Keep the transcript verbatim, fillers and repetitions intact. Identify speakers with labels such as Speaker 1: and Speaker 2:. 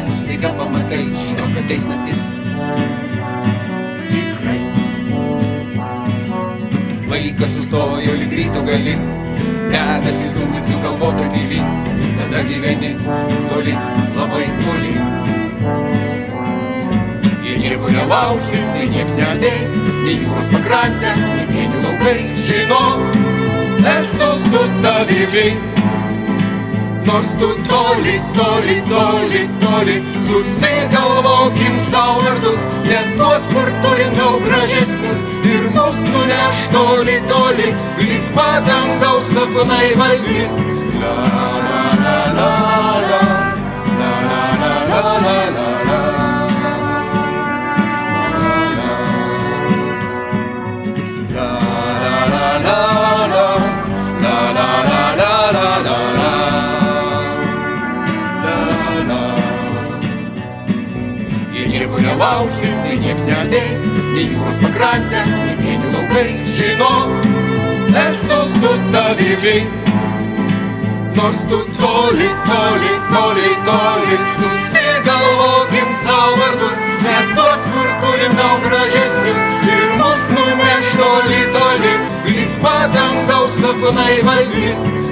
Speaker 1: sapnus staiga pamatai, žinok, ateis naktis. Tikrai. Laikas sustojo lyg ryto gali, debesis stumdyt sugalvota gili, tada gyveni toli, labai toli. Jei nieko nelauksi, tai nieks neateis, nei jūros pakrantę, nei pienių laukais. Žinok, esu su tavimi, nors tu toli, toli, toli, toli. Susigalvokim sau vardus, net tuos, kur turim daug gražesnius, ir mus nuneš toli, toli, lyg padangaus sapnai valdy. La la la la la, la la la la la la. Nelauksi, tai nieks neateis, nei jūros pakrantę, nei pienių laukais. Žinok, esu su tavimi, nors tu toli, toli, toli, toli. Susigalvokim sau vardus, net tuos, kur turim daug gražesnius, ir mus nuneš toli, toli, lyg padangaus sapnai valdy.